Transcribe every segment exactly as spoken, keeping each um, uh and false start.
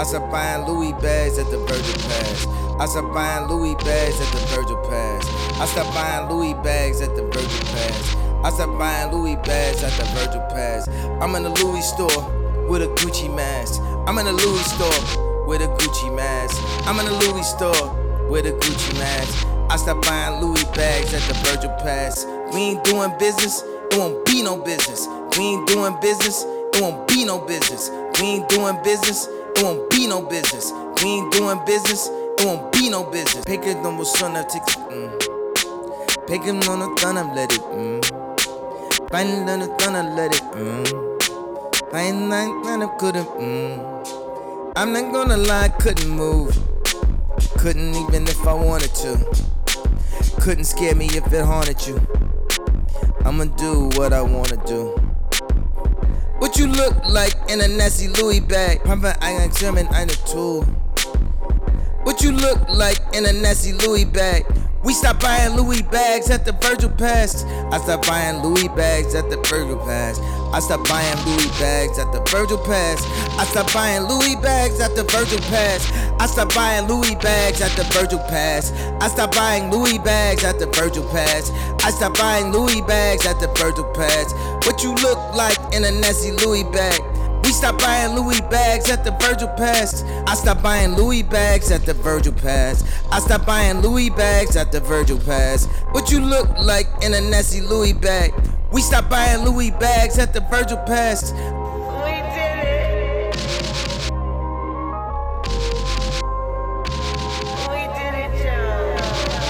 start buying Louis bags at the Virgil Pass. I start buying Louis bags at the Virgil Pass. I start buying Louis bags at the Virgil Pass. I start buying Louis bags at the Virgil Pass. I'm in the Louis store with a Gucci mask. I'm in the Louis store with a Gucci mask. I'm in the Louis store with a Gucci mask. I start buying Louis bags at the Virgil Pass. We ain't doing business, it won't be no business. We ain't doing business, it won't be no business. We ain't doing business, it won't be no business. We ain't doing business, it won't be no business. Pekka de bossarna tics, mm. Pekka on the thunder, let it, mm. Find on the thunder, let it, mm. Find on the couldn't, mm. I'm not gonna lie, couldn't move. Couldn't even if I wanted to. Couldn't scare me if it haunted you. I'ma do what I wanna do. What you look like in a nasty Louis bag? Papa, I got German, I'm a tool. What you look like in a nasty Louis bag? We stopped buying Louis bags at the Virgil Pass. I stopped buying Louis bags at the Virgil Pass. I stopped buying Louis bags at the Virgil Pass. I stopped buying Louis bags at the Virgil Pass. I stopped buying Louis bags at the Virgil Pass. I stopped buying Louis bags at the Virgil Pass. I stopped buying Louis bags at the Virgil Pass. What you look like in a nasty Louis bag? We stopped buying Louis bags at the Virgil Pass. I stopped buying Louis bags at the Virgil Pass. I stopped buying Louis bags at the Virgil Pass. What you look like in a nasty Louis bag? We stopped buying Louis bags at the Virgil Pass. We did it. We did it, Joe.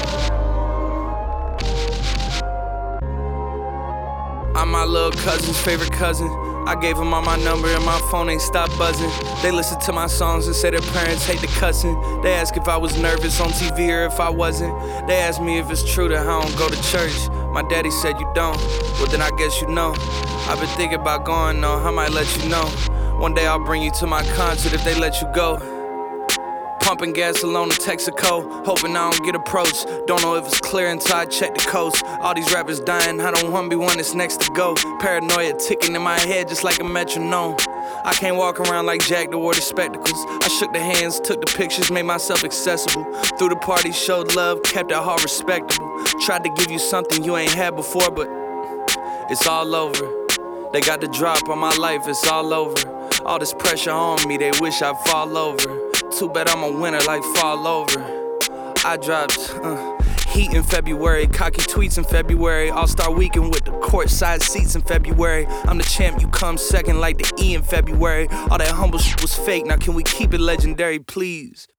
I'm my little cousin's favorite cousin. I gave them all my number and my phone ain't stopped buzzing. They listen to my songs and say their parents hate the cussing. They ask if I was nervous on T V or if I wasn't. They ask me if it's true that I don't go to church. My daddy said you don't, well then I guess you know. I've been thinking about going though, I might let you know. One day I'll bring you to my concert if they let you go. Pumping gas alone in Texaco, hoping I don't get approached. Don't know if it's clear until I check the coast. All these rappers dying, I don't wanna be one that's next to go. Paranoia ticking in my head just like a metronome. I can't walk around like Jack that wore the spectacles. I shook the hands, took the pictures, made myself accessible. Through the party, showed love, kept it all respectable. Tried to give you something you ain't had before, but it's all over. They got the drop on my life, it's all over. All this pressure on me, they wish I'd fall over. Too bad I'm a winner like fall over. I dropped uh, heat in February, cocky tweets in February, All-Star Weekend with the courtside seats in February. I'm the champ, you come second like the E in February. All that humble shit was fake, now can we keep it legendary, please?